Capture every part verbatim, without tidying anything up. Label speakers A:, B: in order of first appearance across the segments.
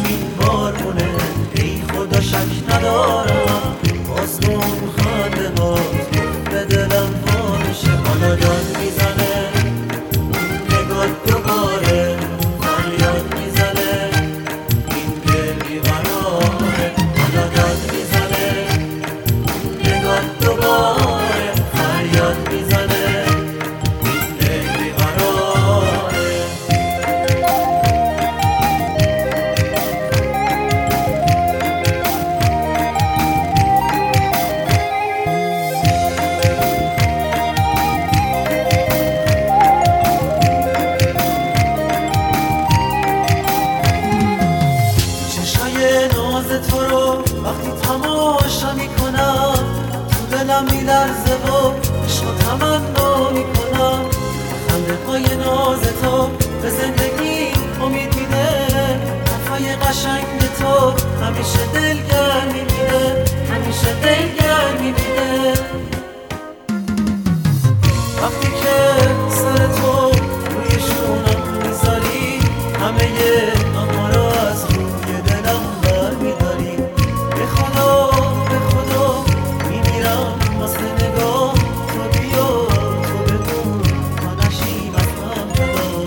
A: میگم این بارونه ای خدا شک ندارم باز تو اون خنده ها به دلم وا میشه حالا داد میزنه نگاه دوباره فریاد میزنه این دل بیقراره حالا داد میزنه نگاه دوباره فریاد میزنه این دل بیقراره تو رو وقتی تماشا میکنم تو دلم میلرزه و عشق و تمنا میکنم خنده های ناز تو به زندگی امید میده حرفای قشنگ تو همیشه دلگرم میبینه همیشه دلگرم میبینه وقتی که سر تو روی شونم میذاری همه غم‌ها رو از روی دلم برمیداری به خدا به خدا میمیرم واسه نگاه تو بیا تو بگو تا نشیم از هم جدا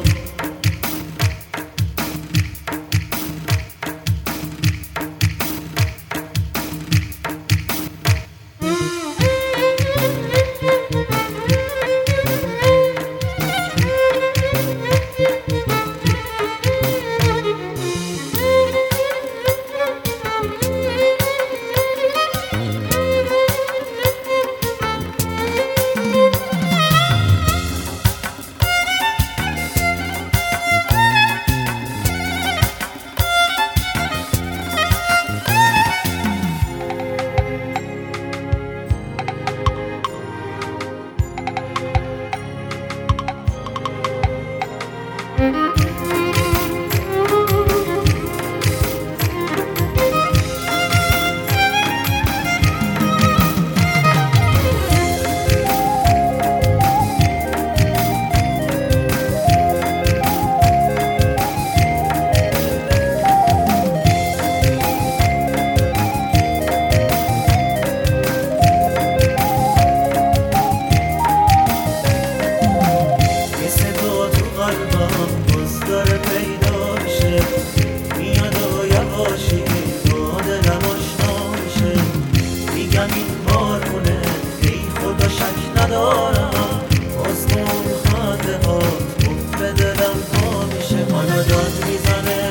A: ندارم باز تو خنده ها به دلم پا میشه حالا داد میزنه